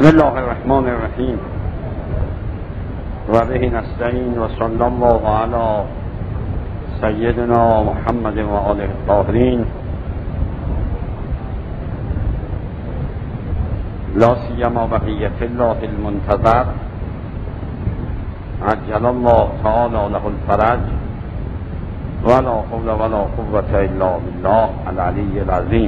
بسم الله الرحمن الرحیم و به نستعین و صلی الله علی سیدنا محمد و آله الطاهرین لا سیما بقیت الله المنتظر عجل الله تعالی له الفرج ولا حول ولا قوة الا بالله العلی العظیم.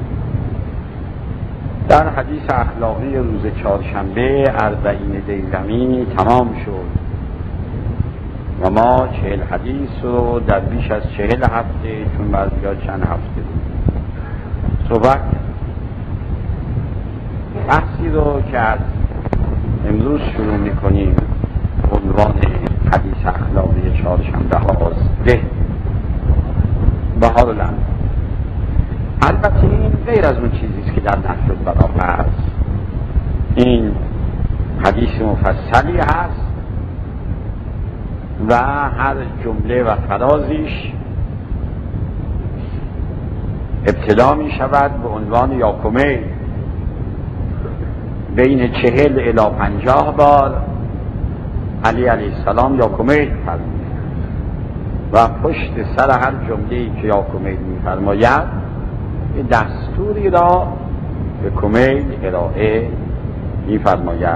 در حدیث اخلاقی روز چهارشنبه اربعین دیلمی تمام شد و ما 40 حدیث رو در بیش از 40 هفته، چون بعضی‌ها چند هفته بود، صحبت بحثی رو که از امروز شروع میکنیم عنوان حدیث اخلاقی چهارشنبه هاست بهار الانام. البته این غیر از اون چیزیست که در نهج البلاغه هست. این حدیث مفصلی هست و هر جمله و فرازیش ابتدا می شود به عنوان یا کمیل بین 40 الی 50 بار علی علیه السلام یا کمیل فرمود و پشت سر هر جمله‌ای که یا کمیل می فرماید دستوری را به کمیل ارائه می فرماید.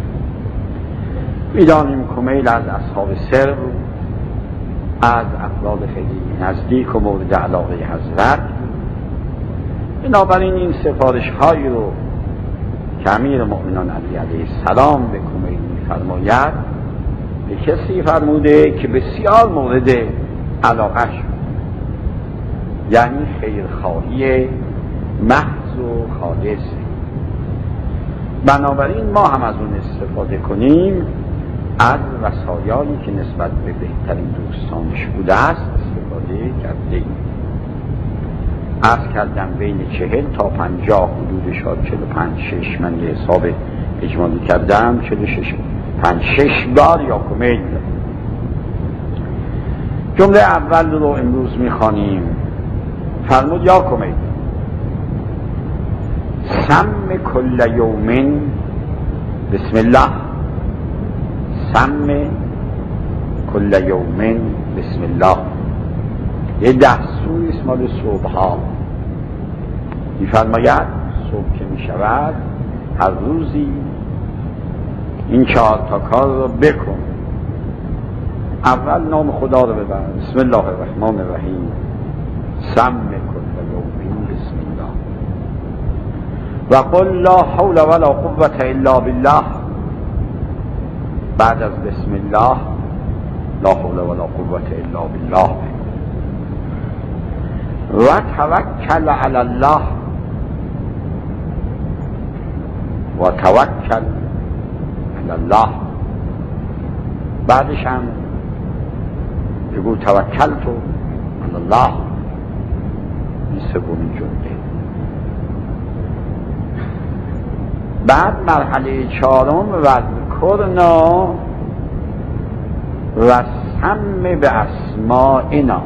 می‌دانیم کمیل از اصحاب سر، از افراد خیلی نزدیک و مورد علاقه حضرت. بنابراین این سفارش هایی رو که امیر مؤمنان علی علیه السلام به کمیل می فرماید به کسی فرموده که بسیار مورد علاقه شد، یعنی خیرخواهی محض و خالص. بنابراین ما هم از اون استفاده کنیم، از وصایایی که نسبت به بهترین دوستانش بوده است استفاده کرده ایم. عرض کردم بین 40 تا 50 حدودش 45-6 من یه حساب اجمالی کردم 46 بار یا کمیل. جمله اول رو امروز میخوانیم. فرمود یا کمیل سم کل یومین بسم الله، سم کل یومین بسم الله. یه دستوری اسم مال صبح ها میفرماید صبح که میشود هر روزی این 4 تا کار رو بکن. اول نام خدا رو ببر، بسم الله الرحمن الرحیم، سم کل یومین بسم الله و قل لا حول ولا قوة الا بالله. بعد از بسم الله لا حول ولا قوة الا بالله و توکل علی الله و توکل علی الله. بعدش هم بگو توکلت علی الله. این سومین جمله. بعد مرحله 4 و ذکرنا و سم به اسمائنا،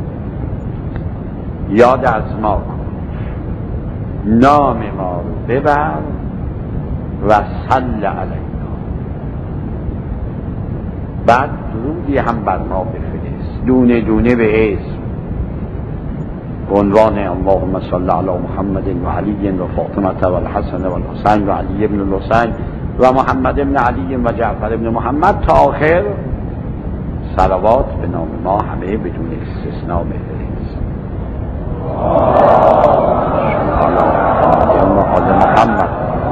یاد از ما کن، نام ما رو ببر و صل علینا. بعد درودی هم بر ما بفرست دونه دونه به اسم، عنوان اللهم صل علی محمد و علی و فاطمه و الحسن و الحسین و علی ابن الحسین و محمد ابن علی و جعفر ابن محمد تا آخر صلوات به نام ما همه بدون استثناء بفرست. محمد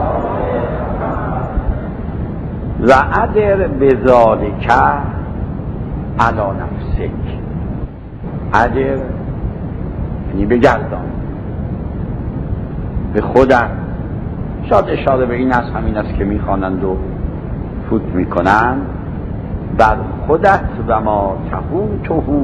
و ادر بذالک علی نفسک. ادر یعنی بگردان به خودت. شاید اشاره به این است، همین است که میخوانند و فوت میکنند. بر خودت و ما تهوته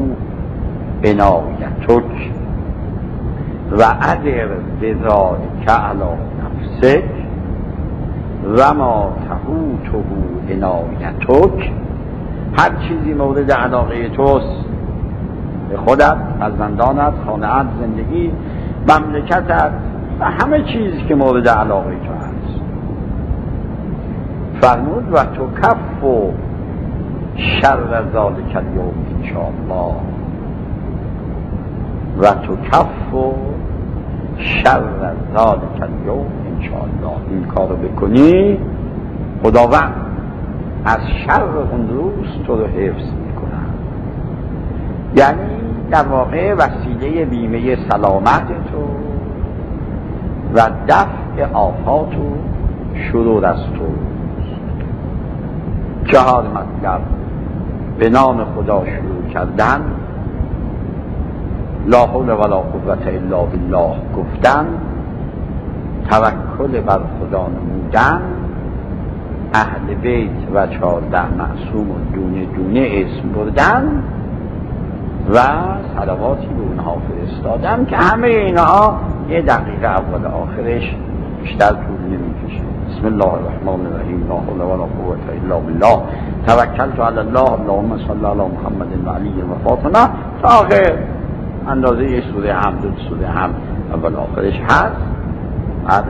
عنایتک و ادر بذالک علی نفسک و ما تهوته عنایتک. هر چیزی مورد علاقه توست، به خودت، فرزندانت، خانه‌ات، زندگی، مملکتت و همه چیزی که مورد علاقه تو هست. فرمود و تو کف و شر ذالک الیوم انشاءالله، و تو کف و شر ذالک الیوم انشاءالله. این کار رو بکنی خداوند از شر اون روز تو رو حفظ میکنه. یعنی در واقع وسیله بیمه سلامت تو و دفع آفات و شرور از تو. چهار مطلب: به نام خدا شروع کردن، لا حول ولا قوة الا بالله گفتن، توکل بر خدا نمودن، اهل بیت و 14 معصوم و دونه دونه اسم بردن و صلواتی به اونها فرستادن که همه اینها یه دقیقه اول آخرش بیشتر طول نمیکشه. بسم الله الرحمن الرحیم، لا حول ولا قوة الا بالله، توکلت علی الله، اللهم صل علی محمد و علی و فاطمه تا آخر. اندازه یه سوره هم، دو سوره هم اول آخرش هست. بعد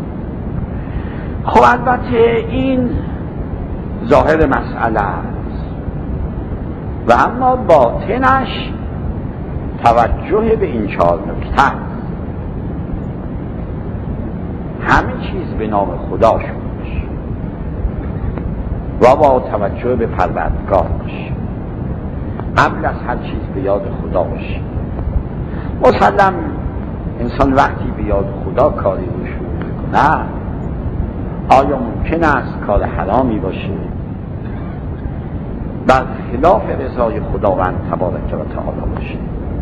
خب البته این ظاهر مسئله است و اما باطنش توجه به این 4 نکته است. همه چیز به نام خدا شد و با توجه به پروردگار باشه. قبل از هر چیز به یاد خدا باشه. مسلم انسان وقتی به یاد خدا کاری رو شروع میکنه، آیا ممکن است کار حرامی باشه بر خلاف رضای خداوند تبارک و تعالی باشه؟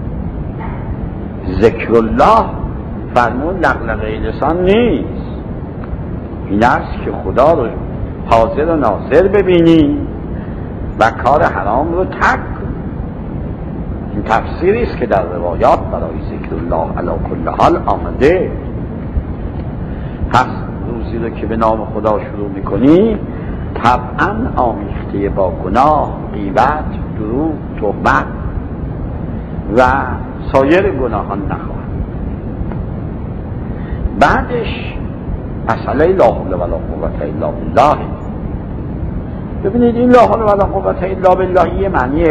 ذکر الله فرمود لغلقه لسان نیست. این است که خدا رو حاضر و ناظر ببینی و کار حرام رو ترک کنی. این تفسیری است که در روایات برای ذکر الله علی کل حال آمده. پس روزی رو که به نام خدا شروع میکنی طبعا آمیخته با گناه، غیبت، دروغ، تهمت و سایر گناهان نخواهد. بعدش مسئله لا حول ولا قوة الا بالله. ببینید این لا حول ولا قوة الا بالله یه معنی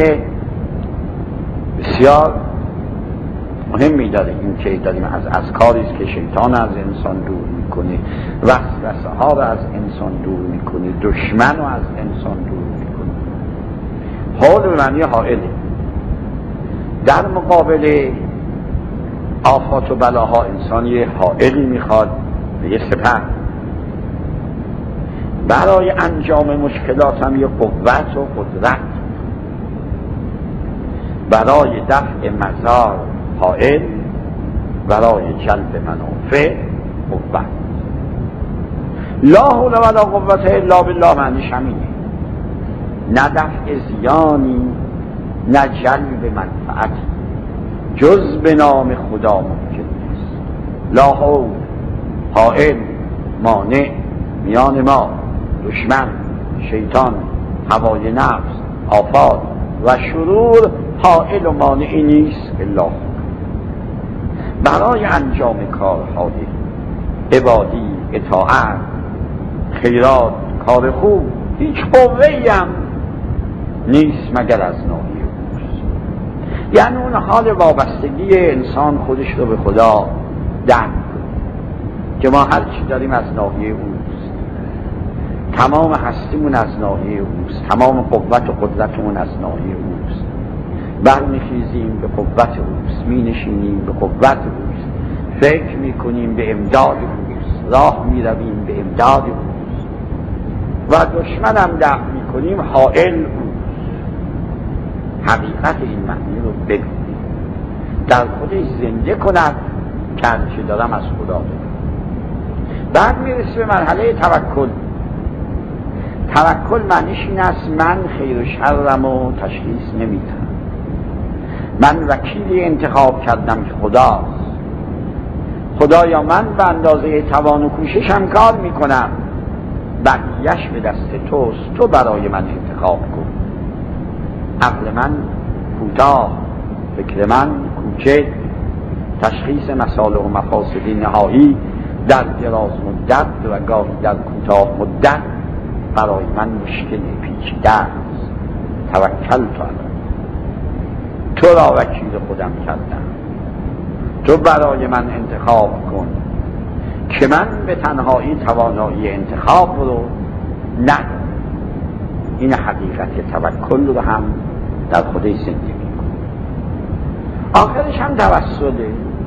بسیار مهمی داره. این که داریم از کاری است که شیطان از انسان دور میکنه، وسوسه ها رو از انسان دور میکنه، دشمن رو از انسان دور میکنه. حال به معنی حائله. در مقابل آفات و بلاها انسان یه حائلی میخواد و یه سپر. برای انجام مشکلات هم یه قوت و قدرت. برای دفع مضار حائل، برای جلب منافع قوت. لا حول ولا قوة الا بالله معنیش همینه. نه دفع زیانی نه جلب منفعتی جز به نام خدا ممکن است. لا حول، حائل، مانع میان ما، دشمن، شیطان، هوای نفس، آفات و شرور حائل و مانعی نیست الا برای انجام کارهای عبادی، اطاعت، خیرات، کار خوب هیچ قوه‌ای هم نیست مگر از ناحیه اوست. یعنی اون حال وابستگی انسان خودش رو به خدا درک که ما هر چی داریم از ناحیه اوست، تمام هستیمون از ناحیه اوست، تمام قوت و قدرتمون از ناحیه اوست. برمیخیزیم به قوت اوست، مینشینیم به قوت اوست، فکر میکنیم به امداد اوست، راه میرویم به امداد اوست و دشمن هم دفع میکنیم حائل اوست. حقیقت این معنی رو ببینید، در خودش زنده کند که هرچه دارم از خدا دارم. بعد میرسیم به مرحله توکل. توکل معنیش این است من خیر و شرم و تشخیص نمیدم. من وکیلی انتخاب کردم که خداست. خدایا من به اندازه توان و کوششم کار میکنم، بقیه‌اش به دست توست، تو برای من انتخاب کن. عقل من کوتاه، فکر من کوچک، تشخیص مصالح و مفاسد نهایی در دراز مدت و گاهی در کوتاه مدت برای من مشکل پیچیده است. توکل تو را وکیل خودم کردم، تو برای من انتخاب کن که من به تنهایی توانایی انتخاب رو ندارم. این حقیقت توکل رو هم در خودش زندگی کن. آخرش هم توسله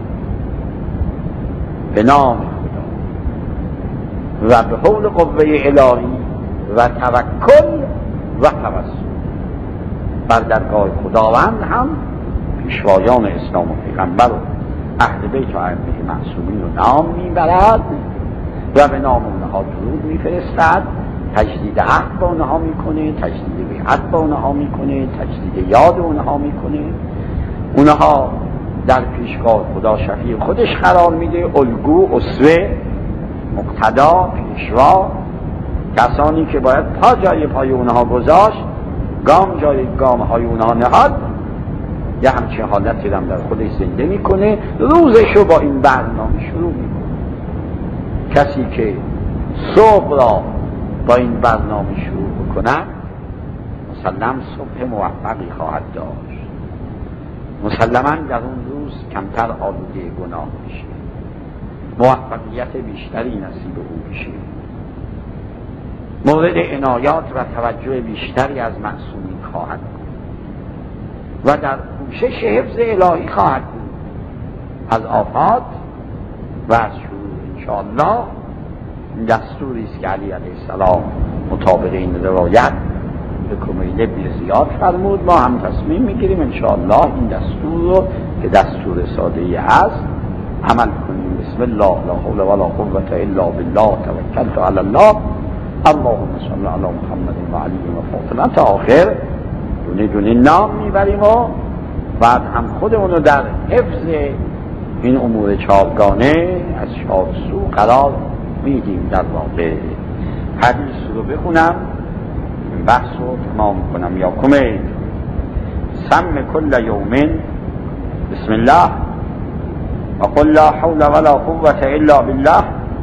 به نام خدا و به حول قوه الهی و توکل و توسل بر درگاه خداوند هم پیشوایان اسلام و پیغمبر و اهل بیت و ائمه معصومین رو نام میبرد و به نام اونها درود میفرستد، تجدید عهد با اونها میکنه، تجدید بیعت با اونها میکنه، تجدید یاد اونها میکنه. اونها در پیشگاه خدا شفیع خودش قرار میده، الگو، اسوه، مقتدا، پیشوا، کسانی که باید پا جای پای اونها گذاشت، گام جای گام های اونها نهاد. یه همچه حالتی هم در خودش زنده میکنه، روزشو با این برنامه شروع میکنه. کسی که صبح را با این برنامه شروع بکنه مسلم صبح موفقی خواهد داشت. مسلما در اون روز کمتر آلوده گناه میشه، موفقیت بیشتری نصیب او میشه، مورد عنایات و توجه بیشتری از معصومین خواهد بود و در کوشش حفظ الهی خواهد بود از آفات و از شرور. انشاءالله دستوری است که علی علیه السلام مطابق این روایت به کمیل ابن زیاد فرمود. ما هم تصمیم میگیریم انشاءالله این دستور رو که دستور ساده‌ای است عمل کنیم. بسم الله، لا حول ولا قوة الا بالله، توکلت علی الله، اللهم صل علی محمد و علی و فاطمه تا آخر دونه دونه نام میبریم و بعد هم خودمون رو در حفظ این امور چارگانه از شادسو قرار میدیم. در واقع حدیث رو بخونم، بحث رو تمام کنم. یا کمه سم کل یومین بسم الله و قل لا حول ولا قوة الا بالله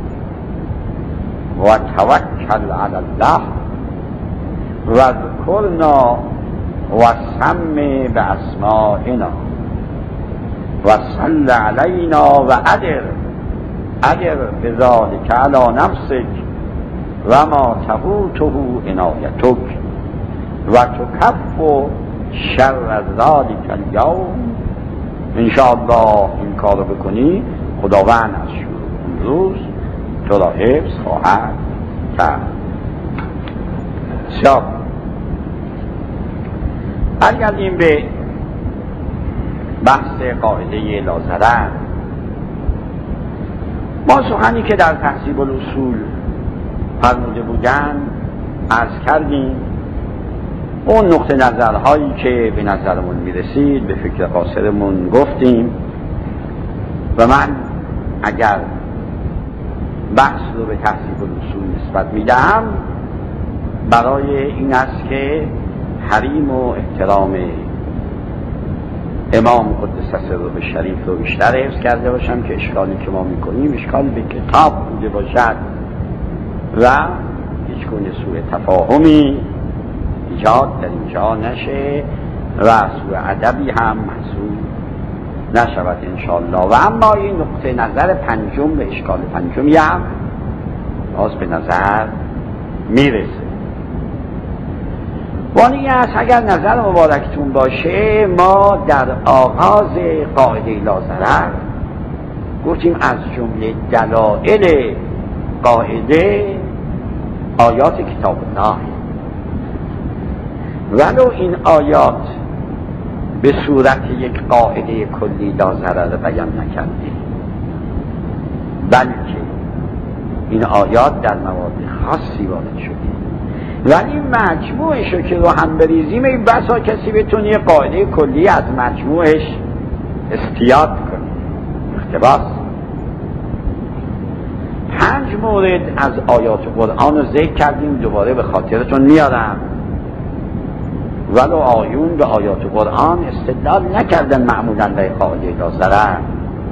و توکل علی الله و ذکرنا و سم به اسمائنا و صل علینا و ادر بذالک علی نفسک و ما تفوته عنایتک و تکف شر ذالک الیوم. انشاءالله این کار رو بکنی خداوند از شروع اون روز تو را حفظ خواهد کرد. بسیار برگردیم به بحث قاعده لاضرر. ما سخنی که در تهذیب الاصول فرموده بودن عرض کردیم، اون نقطه نظرهایی که به نظرمون میرسید به فکر قاصرمون گفتیم و من اگر بحث رو به تهذیب الاصول نسبت میدم برای این است که حریم و احترام امام قدس سره شریف رو بیشتر حفظ کرده باشم که اشکالی که ما میکنیم اشکال به کتاب بوده باشد و هیچ گونه سوء تفاهمی ایجاد در اینجا نشه و سوء ادبی هم محسوب نشود انشاءالله. و اما این نقطه نظر پنجم به اشکال پنجمی هم باز به نظر میرسه. وانی است اگر نظر مبارکتون باشه ما در آغاز قاعده لاضرر گفتیم از جمله دلائل قاعده آیات کتاب الله، ولو این آیات به صورت یک قاعده کلی لاضرر بیان نکرده، بلکه این آیات در موارد خاصی وارد شده. ولی مجموعشو که رو هم بریزیم این بسا کسی بتونه یه قاعده کلی از مجموعش استیاد کنه، اقتباس. 5 مورد از آیات قرآن رو ذکر کردیم، دوباره به خاطرتون میارم. ولو آیون به آیات قرآن استدلال نکردن معمولا به قاعده لاضرر،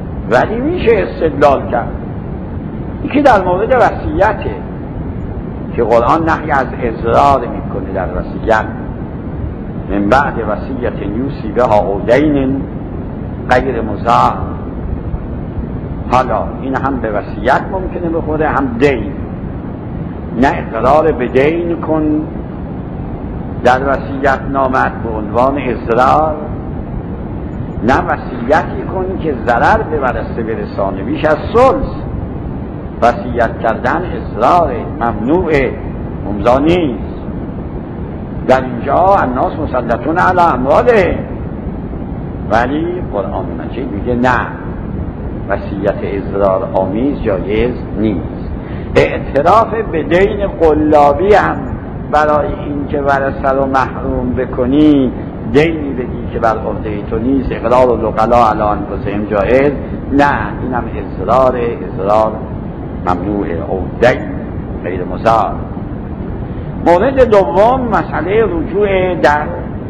ولی میشه استدلال کرد. یکی در مورد وصیته، که قرآن نهی از اضرار میکنه در وصیت، من بعد وصیت یوصی بها او دین غیر مضار. حالا این هم به وصیت ممکنه بخوره، هم دین. نه اقرار به دین کن در وصیت نامت به عنوان اضرار، نه وصیتی کن که ضرر به ورثه برسانه بیش از ثلث. وصیت کردن اضرار ممنوع، ممضا نیست. در اینجا الناس مسلطون علی امواله، ولی قرآن مجید میگه نه، وصیت اضرار آمیز جایز نیست. اعتراف به دین قلابی هم برای این که ورثه رو محروم بکنی، دینی بگی که بر عهده تو نیست، اقرار و لقلا علی انفسهم جایز، نه، این هم اضرار ممنوع، او دین غیر مضار. مورد دوم مسئله رجوع در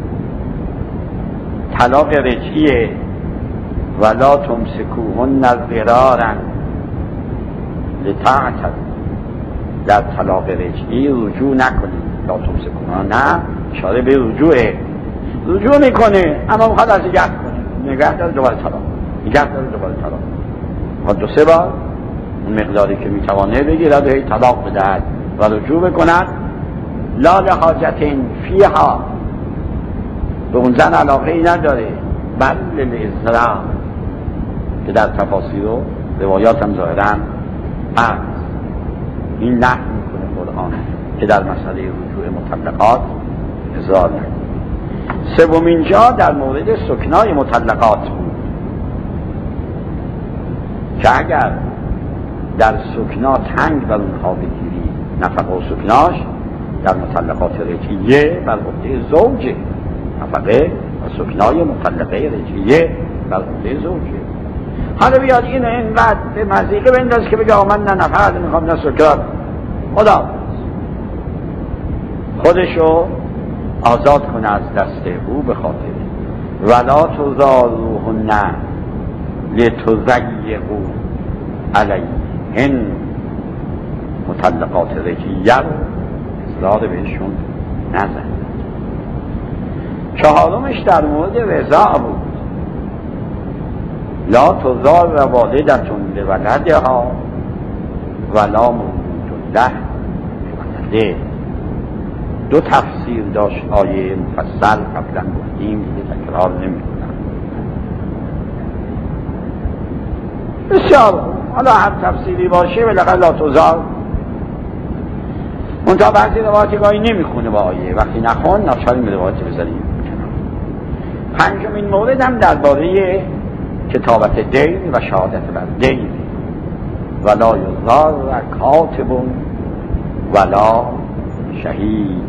طلاق رجعیه، ولا تمسکوهن ضرارا لتعتدوا. در طلاق رجعی رجوع نکنید، لا تمسکوهن، نه، اشاره به رجوع میکنه اما میخواد از نگه داره دوباره طلاق ما 2-3 بار اون مقداری که میتوانه بگیرد هی طلاق بدهد و رجوع بکند. لا لحاجت فیها، به اون زن علاقه ای نداره، بل للاضرار که در تفاسیر و روایات هم ظاهرا هست. این نهی میکنه قرآن که در مسئله رجوع مطلقات اضرار نکنه. سومین جا در مورد سکنای مطلقات بود که اگر در سکنا تنگ بر اونها بگیری نفقه و سکناش، در مطلقات رجعیه بر عهده زوجه، نفقه و سکنای مطلقه رجعیه بر عهده زوجه. حالا بیاد اینو اینقدر به مزیقه بنداز که بگه من نه نفقه میخوام نه سکنا، خدا خودشو آزاد کنه از دست او به خاطر ولا تضاروهن لتضیقوا علیهن. مطلقات رجعیه رو اضرار بهشون نزن. چهارمش در مورد رضا بود، لا تضار والدتون لولدها ولا مولود له لولده. 2 تفسیر داشت آیه مفصل، قبلا گفتیم دیگه تکرار نمی‌کنم. بسیار حالا هر تفسیری باشه بالاخره لا تضار، منتها بعضی روایاتی گاهی نمیخونه با آیه، وقتی نخون ناچاریم به روایت بذاریم. پنجمین مورد هم درباره کتابت دین و شهادت بر دین، ولا یضار کاتب ولا شهید.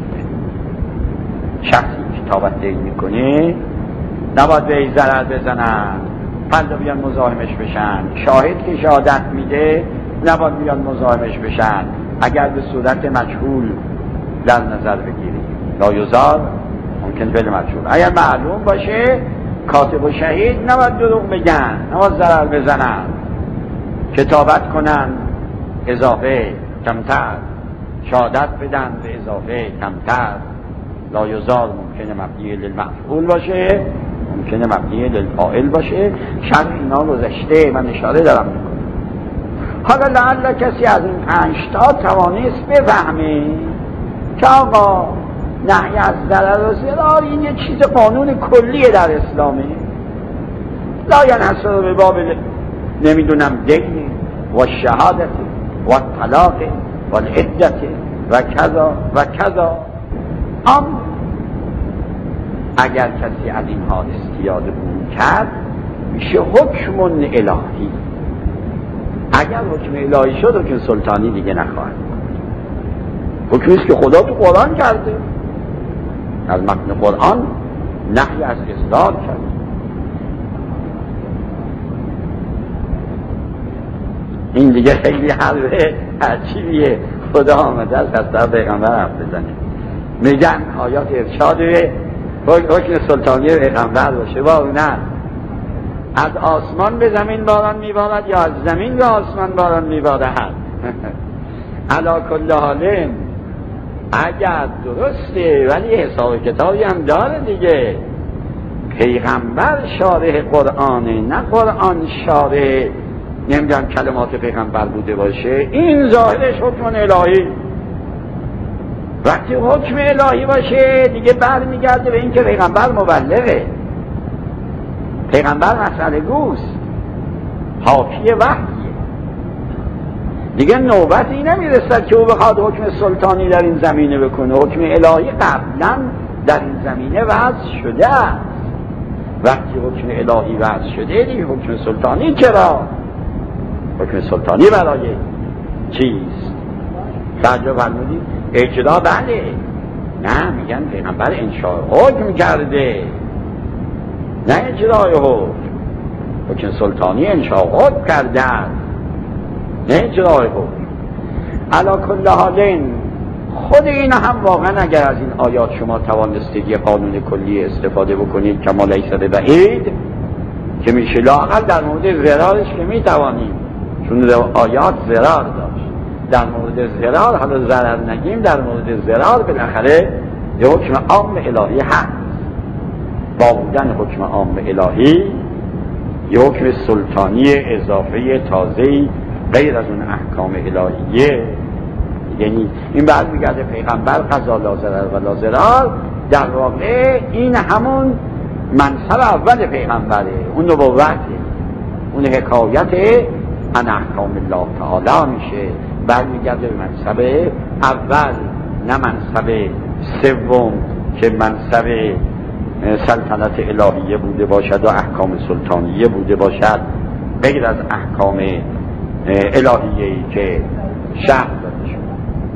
شخصی کتابت دین میکنه نباید به ضرر بزنن، فردا بیان مزاحمش بشن. شاهد که شهادت میده نباید بیان مزاحمش بشن، اگر به صورت مجهول در نظر بگیریم. لا یضار ممکن فعل مجهول، اگر معلوم باشه کاتب و شهید نباید دروغ بگن، نباید ضرر بزنن، کتابت کنن اضافه کمتر، شهادت بدن به اضافه کمتر. لا یضار ممکنه مبنی للمفعول باشه، ممکنه مبنی للفاعل باشه. شرط اینا گذشته، من اشاره دارم میکنم. حالا لعل کسی از این 5 تا توانست بفهمه که آقا نهی از ضرر و ضرار این یه چیز قانون کلیه در اسلامه، لا ینحصر به باب نمیدونم دین و شهادت و طلاق و العدت و کذا و کذا. اگر کسی از اینها استیاده بود کرد میشه حکم الهی. اگر حکم الهی شد حکم سلطانی دیگه نخواهد، حکمیست که خدا تو قرآن کرده، از متن قرآن نهی از اضرار کرد. این دیگه خیلی حرفه عجیبیه، خدا آمده از طرف پیغمبر حرف بزنه. میگن آیات ارشاده حکم سلطانی پیغمبر باشه، با نه از آسمان به زمین باران میبارد یا از زمین به آسمان باران میبارد. علا کل حال اگر درسته ولی حساب کتابی هم داره دیگه. پیغمبر شارح قرآنه، نه قرآن شارح نمیدونم کلمات پیغمبر بوده باشه. این ظاهرش حکم الهی. وقتی حکم الهی باشه دیگه برمیگرده به این که پیغمبر مبلغه، پیغمبر مسئله گوست، حاکی وحیه. دیگه نوبتی نمیرسد که او بخواد حکم سلطانی در این زمینه بکنه. حکم الهی قبلا در این زمینه وضع شده است. وقتی حکم الهی وضع شده دیگه حکم سلطانی چرا؟ حکم سلطانی برای چیست؟ توجه فرمودید؟ اجرا بله، نه میگن پیغمبر انشاء حکم کرده، نه اجرای حکم سلطانی انشاء حکم کرده، نه اجرای حکم. علا کل حالین خود این هم واقعا اگر از این آیات شما توانستید یه قانون کلی استفاده بکنید کما لیس ببعید که میشه لااقل در مورد ضرارش که میتوانیم، چون آیات ضرار داشت، در مورد ضرار حالا ضرر نگیم، در مورد ضرار بالاخره یه حکم عام الهی هست. با بودن حکم عام الهی یه حکم سلطانی اضافه تازه‌ای غیر از اون احکام الهیه، یعنی این بعد میگرده پیغمبر قضا لا ضرر و لا ضرار. در واقع این همون منصب اول پیغمبره، اون نبوته، اون حکایت عن احکام الله تعالی میشه، برمیگرده به منصب اول، نه منصب سوم که منصب سلطنت الهیه بوده باشد و احکام سلطانیه بوده باشد غیر از احکام الهیه‌ای که شرح داده شد.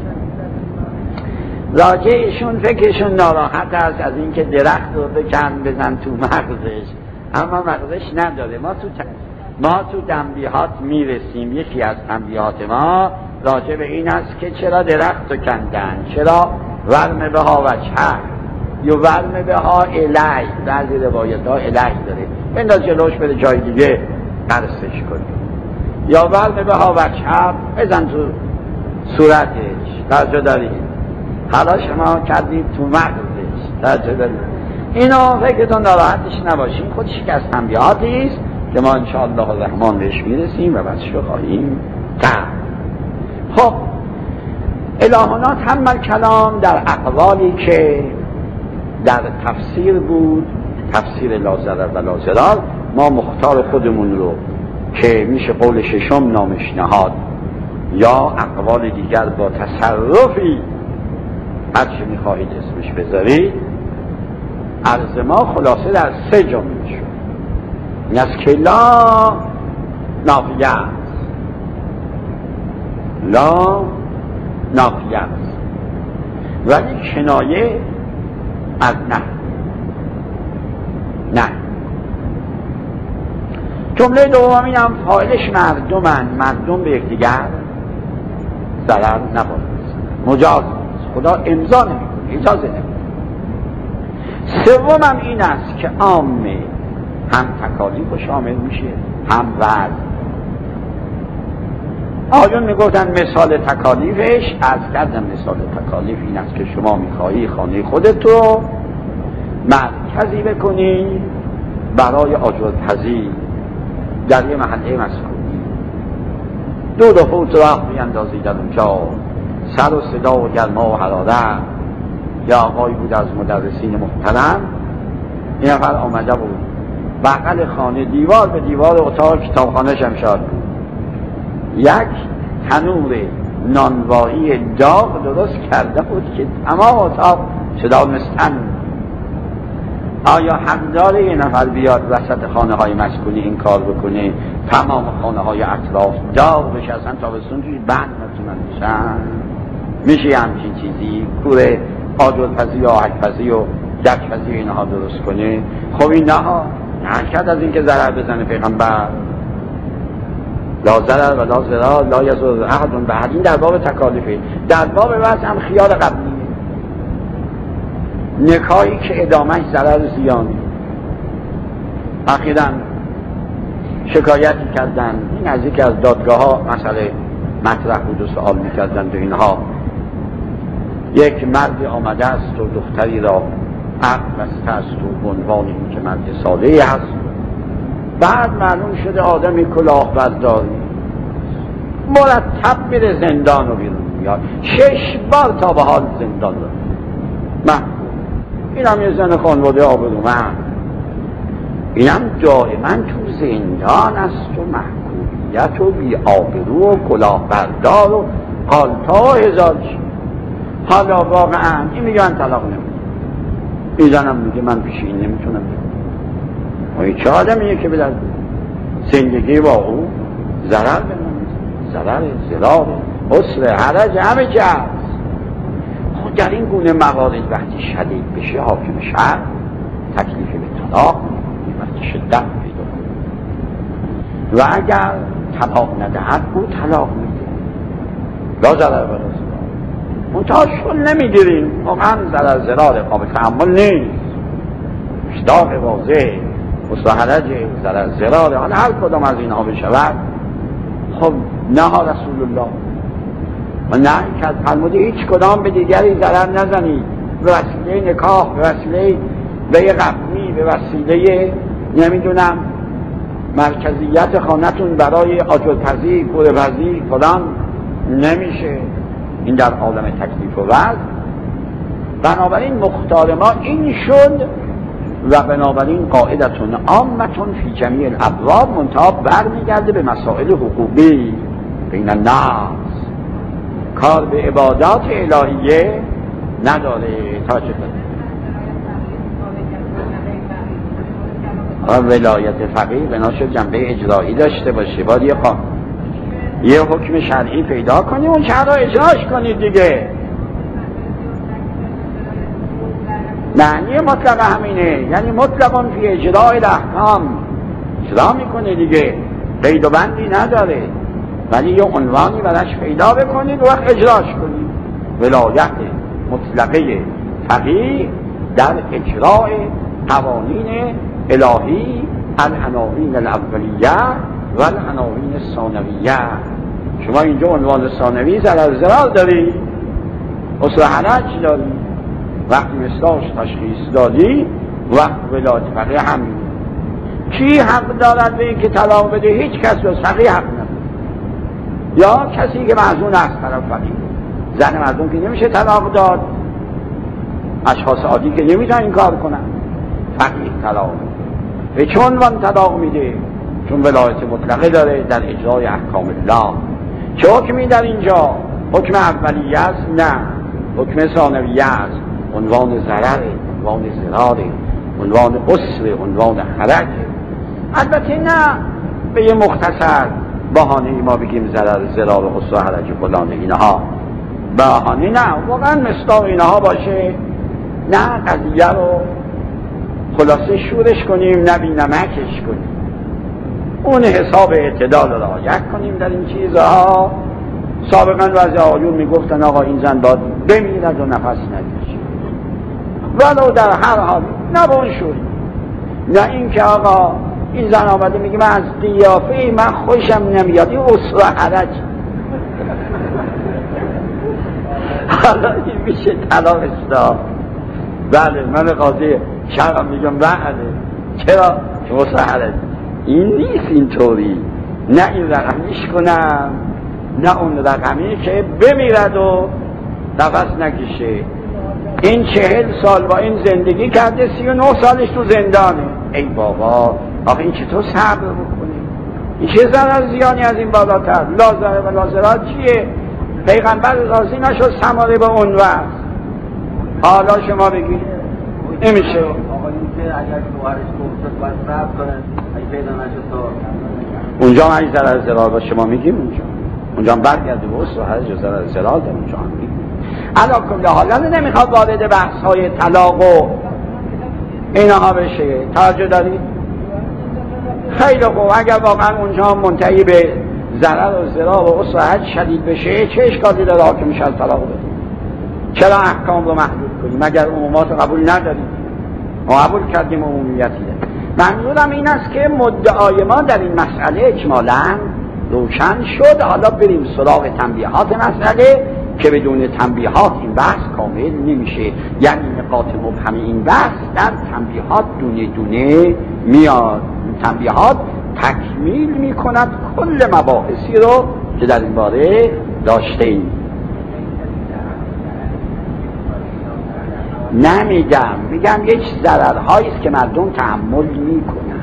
راجعشون فکرشون ناراحت است از اینکه درخت رو بکن بزن تو مغزش، اما مغزش نداره. ما تو تنبیهات میرسیم. یکی از تنبیهات ما راجع به این است که چرا درخت رو کندن، چرا ورم به ها وجهه یا ورم به ها الی، بعضی روایت ها الی داره، بنداز جلوش بده جای دیگه قرصش کنی، یا ورم به ها وجهه بزن تو صورتش، توجه دارید؟ حالا شما کردید تو مغزش، توجه دارید؟ اینو فکرتون ناراحتش نباشین، خودش که از تنبیهاتی است که ما انشاءالله الرحمن بهش میرسیم و بسش رو خواهیم کرد. خب الهنا تم الکلام در اقوالی که در تفسیر بود، تفسیر لا ضرر و لا ضرار. ما مختار خودمون رو که میشه قول ششم نامش نهاد یا اقوال دیگر با تصرفی هر چه میخواهید اسمش بذارید، عرض ما خلاصه در 3 جمله شد. این است که لا نافیه است، لا نافیه است ولی کنایه از نه. جمله دومی هم فاعلش مردم به یکدیگر ضرر نباید، مجاز خدا امضا نمیکنه، اجازه نمیده. سومم این است که عامه هم تکالیف و شامل میشه هم وعد. آیون میگفتن مثال تکالیفش، از کردم مثال تکالیف این است که شما میخواهی خانه خودتو مرکزی بکنی برای آجرپزی در یه محله مسکونی، 2 فوت راه بیندازی در اونجا، سر و صدا و گرما و حرارت. یا آقایی بود از مدرسین محترم، این نفر آمده بود بغل خانه دیوار به دیوار اتاق کتابخانه شمشاد بود، یک تنور نانوایی داغ درست کرده بود که تمام اتاق صدا مستن. آیا حق داره یه نفر بیاد وسط خانه های مسکونی این کار بکنه، تمام خانه های اطراف داغ بشه، اصلا تابستون توی بند نتونن بشن؟ میشه همچین چیزی کوره آجرپزی و آهکپزی و دکپزی اینها درست کنه؟ خب اینها نشد از اینکه ضرر بزنه پیغمبر. لا ضرر و لا ضرار لا یضر احد باحد، این در باب تکالیفه. در باب وضع هم خیال قبلیه، نکاحی که ادامهش ضرر زیانی. اخیراً شکایتی کردن، این از یکی از دادگاه ها مسئله مطرح بود و سوال میکردن و اینها، یک مرد آمده است و دختری را عقد بسته است و به عنوان این که مرد ساده‌ای است. بعد معلوم شده آدمی کلاهبرداری مرتب میره زندان و بیرون میاد، 6 بار تا به حال زندان رو محکوم. این هم یه زن خانواده آبرومند، این هم دائما تو زندان است و محکومیت و بی آبرو و کلاهبردار و قالتا و هزار چی. حالا واقعا این میگه من طلاق نمیدم، این زنم میگه من پیش این نمیتونم. این چه آدمیه که به زندگی با او ضرر بمونه؟ ضرر، ضرار، عسر، حرج، همه چه هست. خود در این گونه موارد وقتی شدید بشه حاکم شهر تکلیف به طلاق وقتی شدت پیدا کنه و اگر طلاق ندهد او طلاق میده. لا ضرر ولا ضرار. منتها شل نمیگیریم، واقعا ضرر ضرار قابل تحمل نیست، مصداق واضح مستحرج ضرر ضرار. حالا هر کدام از اینها بشود خب نه رسول الله و نه که فرموده هیچ کدام به دیگری ضرر نزنید، به وسیله نکاح، به وسیله به قبمی، به وسیله نمیدونم مرکزیت خانتون برای آجرپزی، کورپزی فلان نمیشه. این در عالم تکلیف و وضع. بنابراین مختار ما این شد و بنابراین قاعدتون عامتون فی جمیع الابواب، منتها برمیگرده به مسائل حقوقی بین الناس، کار به عبادات الهیه نداره. توجه کنید. ولایت فقیه بناش جنبه اجرایی داشته باشه، باید یه حکم شرعی پیدا کنیم اون شرع رو اجراش کنید دیگه. معنی مطلق همینه، یعنی مطلقاً فی اجراء الاحکام، اجرا میکنه دیگه، قید و بندی نداره، ولی یه عنوانی براش پیدا بکنید و اجراش کنید. ولایت مطلقه فقیه در اجراء قوانین الهی، العناوین الاولیه و العناوین الثانویه. شما اینجا عنوان ثانوی ضرر ضرار داری، اصل حرج داری، وقتی مصداقش تشخیص دادی وقت ولایت فقیه همین. کی حق دارد به این که طلاق بده؟ هیچ کس به فقیه حق نداره، یا کسی که معزون است طرف فقیه. زن معزون که نمیشه طلاق داد، اشخاص عادی که نمیتونن این کار کنن، فقیه طلاق به چون عنوان طلاق میده؟ چون ولایت مطلقه داره در اجرای احکام الله. چه حکمی در اینجا؟ حکم اولیه است؟ نه، حکم ثانویه است. عنوان ضرره، عنوان ضراره، عنوان عسر، عنوان حرج. البته نه به یه مختصر بهانه ما بگیم ضرر ضرار و عسر و حرج فلان، اینها بهانه نه، واقعا مصداق اینها باشه. نه قضیه رو خلاصه شورش کنیم، نبی نمکش کنیم، اون حساب اعتدال رو رعایت کنیم در این چیزها. سابقا بعضی آقایون میگفتن آقا این زن باید بمیرد و نفس نکشه، ولو در هر حال نه به اون شوری. نه این که آقا این زن آمده میگه من از قیافه من خوشم نمیاد، این عسر و حرج. حالا این میشه طلاق است. بله من قاضی شرم میگم بله، چرا؟ که عسر و حرج. این نیست اینطوری، نه این رقمیش کنم نه اون رقمی که بمیرد و نفس نکشه. این 40 سال با این زندگی کرده، 39 سالش تو زندانه. ای بابا آخه این چطور صبر بکنی؟ این چه ضرر زیانی از این بالاتر؟ لا ضرر و لا ضرار چیه؟ پیغمبر راضی نشد ثمره به اون وقت. حالا شما بگید نمیشه. آقا این که اگر شوهرش گفت باید صبر کنن، اگه پیدا نشد تو اونجا هم ضرر ضرار با شما میگیم، اونجا هم برگرده به اصل و حرج ضرر ضرار در اونجا هم میگیم. علا کل حالا نمیخواد وارد بحث های طلاق و اینها بشه. توجه دارید؟ خیلی خوب. اگر واقعا اونجا منتهی به ضرر و ضرار و اصل و حرج شدید بشه، چه اشکالی داره حاکم شد طلاق بده؟ چرا احکام رو محدود کنیم اگر عمومات قبول نداریم؟ ما قبول کردیم عمومیتیه. منظورم این است که مدعای ما در این مسئله اجمالاً روشن شد. حالا بریم سراغ تنبیهات مسئله که بدون تنبیهات این بحث کامل نمیشه. یعنی نقاط مبهم این بحث در تنبیهات دونه دونه میاد. تنبیهات تکمیل میکند کل مباحثی رو که در این باره داشته ایم. میگم یک ضررهایی است که مردم تحمل میکنن.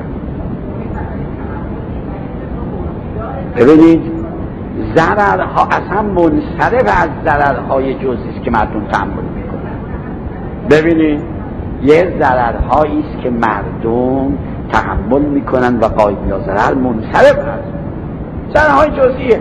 ببینید ضررها اصلا منصرف از ضررهای جزئی است که مردم تحمل میکنن. ببینید یه ضررهایی است که مردم تحمل میکنن و قاید یا ضرر منصرف است. ضررهای جزئیه.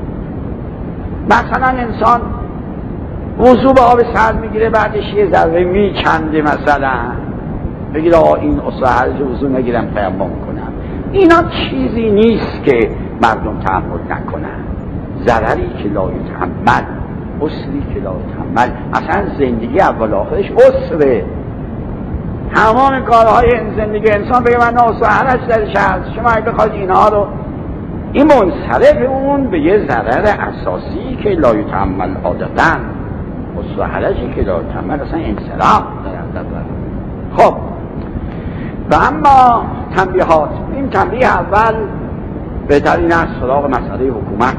مثلا انسان وضو به آب سرد میگیره، بعدش یه ذره میکنده، مثلا بگید آقا این اصلا وضو نگیرم تیمم کنم. اینا چیزی نیست که مردم تحمل نکنن. ضرری که لا یتحمل، اصلی که لا یتحمل. اصلا زندگی اول آخرش اصره. تمام کارهای زندگی انسان بگه من اصلاحش درش هست، شما اگه بخواید اینها رو، این منصرف اون به یه ضرر اساسی که لا یتحمل عادتاً، اصلاحشی که لا یتحمل اصلا انصراف دارد. خب و اما تنبیهات. این تنبیه اول بهترین از سراغ مسئله حکومت،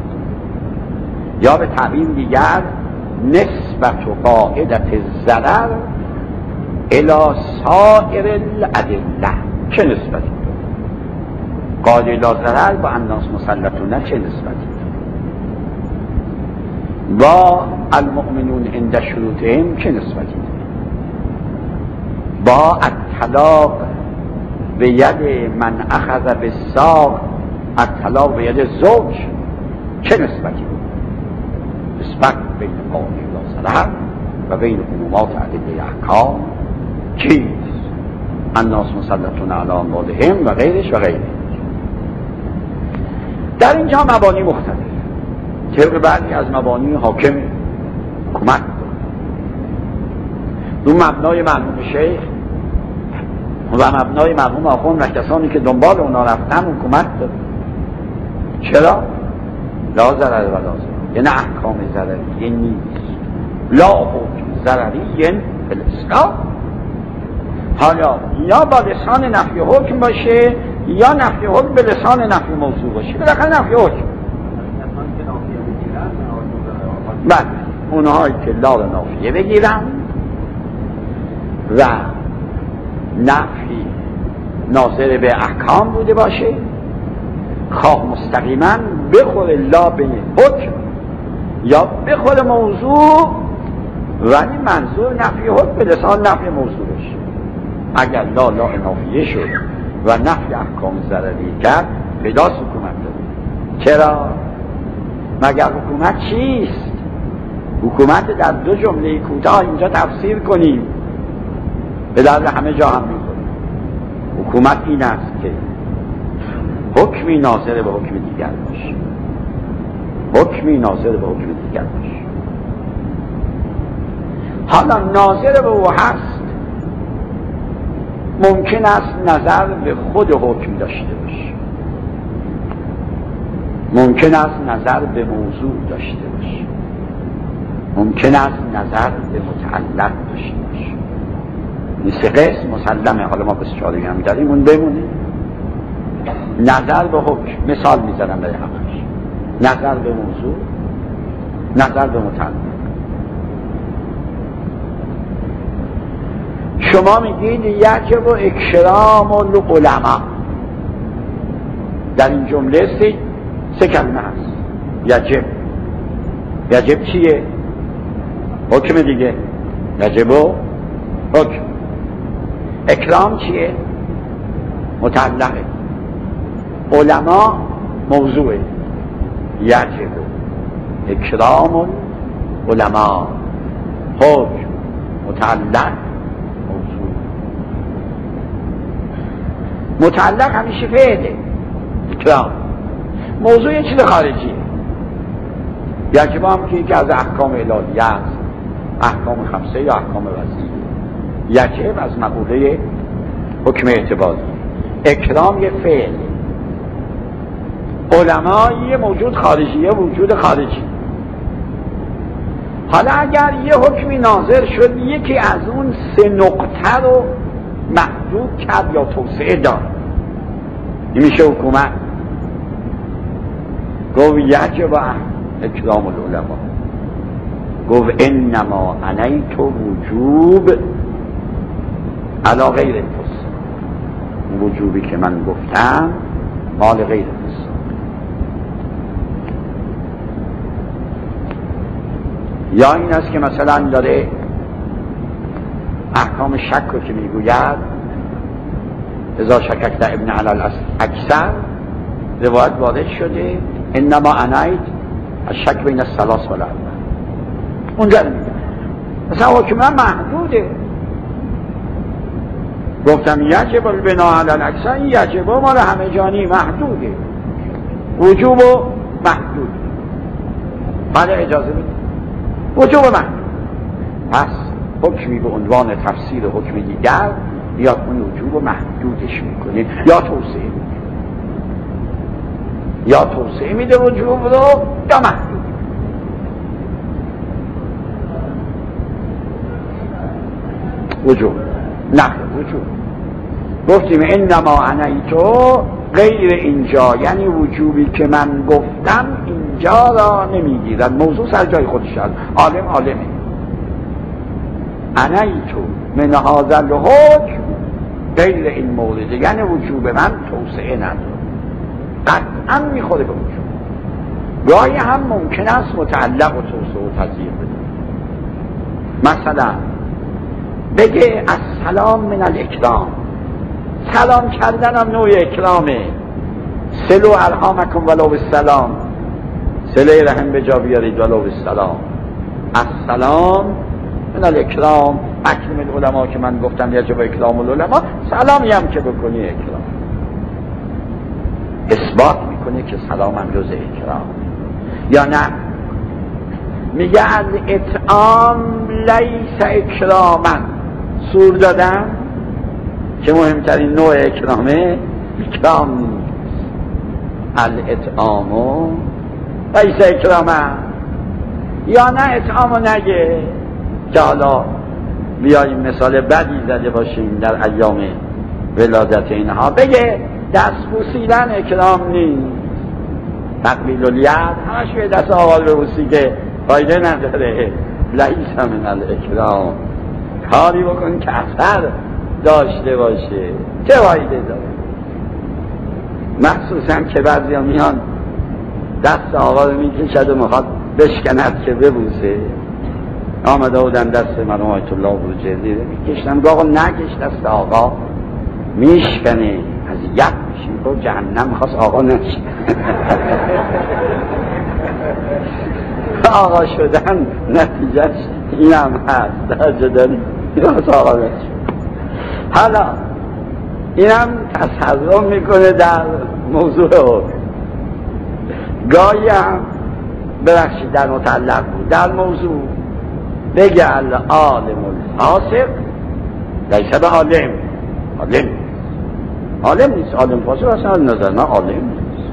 یا به تعبیر دیگر نسبت و قاعدت الضرر الی سائر الادله. چه نسبتی؟ قاعده لا ضرر با الناس مسلطون چه نسبتی؟ با المؤمنون عند شروطهم چه نسبتی؟ با الطلاق به ید من اخذ بالساق، الطلاق به ید زوج چه نسبتی؟ نسبت بین قاعده لا ضرر و بین عمومات ادله احکام چیست؟ الناس مسلطون علی اموالهم و غیرش و غیره. در اینجا مبانی مختلف طبق بعضی از مبانی حاکم حکومت دو مبنای مرحوم شیخ و مبنای مرحوم آخوند و کسانی که دنبال اونا رفتن حکومت داد. چرا؟ لا ضرر و لا ضرر، یعنی احکام ضرریه نیست. لا حکم ضرری فی الاسلام. حالا یا با لسان نفی حکم باشه یا نفی حکم به لسان نفی موضوع باشه. بالاخره نفی حکم. بله اونهایی که لا رو نافیه بگیرن و نفی ناظر به احکام بوده باشه، خواه مستقیما بخور لا به حکم یا بخور موضوع، ولی منظور نفی حکم به لسان نفی موضوع باشه. اگر لا نافیه شد و نفی احکام ضرری کرد پیداست حکومت داره. چرا؟ مگر حکومت چیست؟ حکومت در دو جمله کوتاه اینجا تفسیر کنیم به درد همه جا هم می‌خوره. حکومت این است که حکمی ناظر به حکم دیگر باشه، حکمی ناظر به حکم دیگر باشه. حالا ناظر به او هست، ممکن است نظر به خود حکم داشته باشه، ممکن است نظر به موضوع داشته باشه، ممکن است نظر به متعلق داشته باشه. این سه قسم مسلمه. حالا ما بس چاره هم داریم اون بمونه. نظر به حکم، مثال میزنم برای همش، نظر به موضوع، نظر به متعلق. شما میگید یجب و اکرام العلماء، در این جمله سه کلمه هست. یجب چیه؟ حکم دیگه. یجب و حکم. اکرام چیه؟ متعلقه. علماء موضوعه. یجب اکرام العلماء، حکم متعلق موضوع. متعلق همیشه فعله، اکرام. موضوع یه چیز خارجیه. یجب هم که یکی از احکام الهیه است، احکام خمسه یا احکام وضعیه. یجب از مقوله حکم اعتباری. اکرام یه فعل. علماء یه موجود خارجی، یه وجود خارجی. حالا اگر یه حکمی ناظر شد یکی از اون 3 نقطه رو محدود کرد یا توسعه داد، این میشه حکومت. گفت یجب اکرام العلماء، گفت انما عنیت وجوب علی غیر الفسق، وجوبی که من گفتم مال غیر الفسق. یا این است که مثلا داره احکام شک رو که میگوید اذا شککت ابن علی اکثر، روایت وارد شده انما عنیت الشک بین الثلاث و الاربع، اونجا رو میگه مثلا حکمه محدوده. گفتم یجب البنا علی الاکثر، این یجب مال همه جانی محدوده، وجوب و محدود. بله اجازه بده وجوب محدود. پس حکمی به عنوان تفسیر حکم دیگر یا اون وجوب و محدودش میکنه یا توسعه میده، یا توسعه میده وجوب رو یا محدود. وجوب نه وجوب. گفتیم انما عنیتو غیر اینجا، یعنی وجوبی که من گفتم اینجا را نمیگیرد، موضوع سر جای خودش هست، عالم عالمه. عنیتو من هذا الحکم غیر این مورد، یعنی وجوب من توسعه نداره، قطعا میخوره به وجوب. گاهی هم ممکن است متعلق و توسعه و تضییق بده. مثلا بگه السلام من الاکرام، سلام کردن هم نوع اکرامه. صلوا ارحامکم ولو بالسلام، صله رحم به جا بیارید ولو بالسلام. السلام من الاکرام، اکرم العلماء که من گفتم یجب اکرام العلماء، سلامی هم که بکنی اکرام، اثبات میکنه که سلام هم جز اکرام. یا نه میگه الاطعام لیس اکراما، سور دادن که مهمترین نوع اکرامه، اکرام نیست. الاطعامو لیس اکراما. یا نه اطعامو نگه که حالا بیاییم مثال بدی زده باشیم در ایام ولادت اینها، بگه دست بوسیدن اکرام نیست، تقبیل الید همش به دست آقا ببوسی که فایده نداره، لیس من الاکرام، کاری بکن که اثر داشته باشه، چه فایده داره. مخصوصا که بعضی ها میان دست آقا رو میکشد و میخواد بشکند که ببوسه. آمده بودن دست مرحوم آیت الله بروجردی میکشتم، آقا نکش دست آقا میشکنه، از یک میشیم تو جهنم، میخواست آقا نشه. آقا شدن نتیجهش این هم هست، درجه داری میخواست آقا نشه. حالا این هم تصرف میکنه در موضوع گاهی هم ببخشید در متعلق بود در موضوع بگه العالم الفاسق لیس به عالم، عالم نیست، عالم فاسق اصلا نظر من عالم نیست.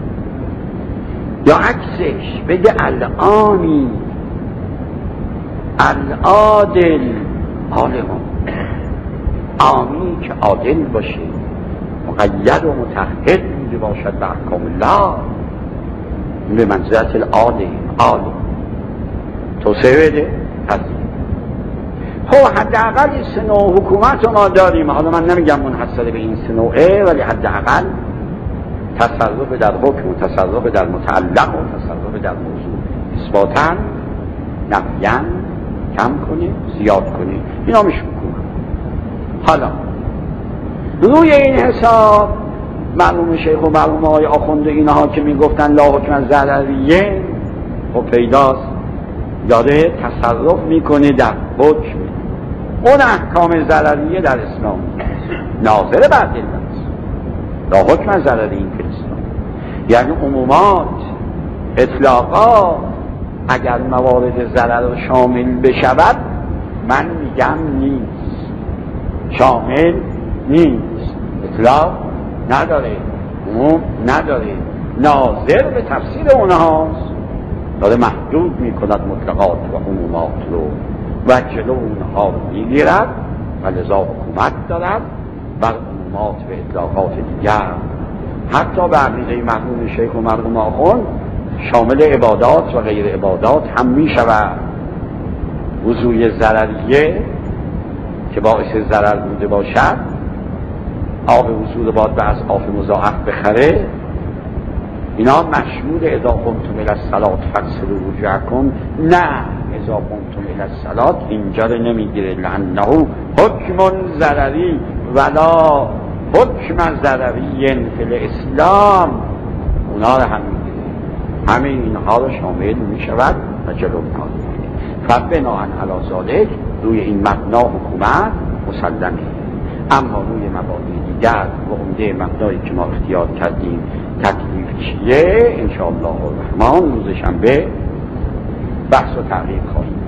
یا عکسش بگه العامی العادل، عالم عامی که عادل باشه، مقید و متحد بوده باشد به احکام الله، به منزلت العالم توسعه بده. خب حداقل این 3 نوع حکومت رو ما داریم. حالا من نمیگم منحصر به این 3 نوعه، ولی حداقل تصرف در حکم و تصرف در متعلق و تصرف در موضوع اثباتاً نفیاً کم کنه زیاد کنه، اینا میشه حکومت. حالا روی این حساب معلوم شیخ و معلوم های آخونده اینها که میگفتن لا حکم ضرریه، خب پیداست داره تصرف میکنه در حکم. اون احکام ضرریه در اسلام ناظر بر دل است، لا حکم ضرریه در اسلام، یعنی عمومات اطلاقات اگر موارد ضرر رو شامل بشود من میگم نیست، شامل نیست، اطلاق نداره، عموم نداره، ناظر به تفسیر اونهاست. داره محدود می کند مطلقات و عمومات رو و جلو اونها رو می گیرد و لذا حکومت دارد بر عمومات و اطلاقات دیگر. حتی به عقیده مرحوم شیخ و مرحوم آخوند شامل عبادات و غیر عبادات هم می شود. وضوی ضرریه که باعث ضرر بوده باشد، آب وضو رو باید به از آب مضاعف بخره، اینا مشمول اذا قمتم الی الصلاة فاغسلوا وجوهکم، نه اذا قمتم الی الصلاة اینجا رو نمیگیره، لانه حکم ضرری ولا حکم ضرری فی الاسلام، اونا رو هم میگیره، همه اینها رو شامل میشود و جلو میکنه. فبناء علی ذلک روی این مبنا حکومت مسلمه. اما روی مبانی دیگر و عمده مبنایی که ما اختیار کردیم تکلیف چیه؟ انشاءالله الرحمن روز شنبه بحث و تعقیب خواهیم.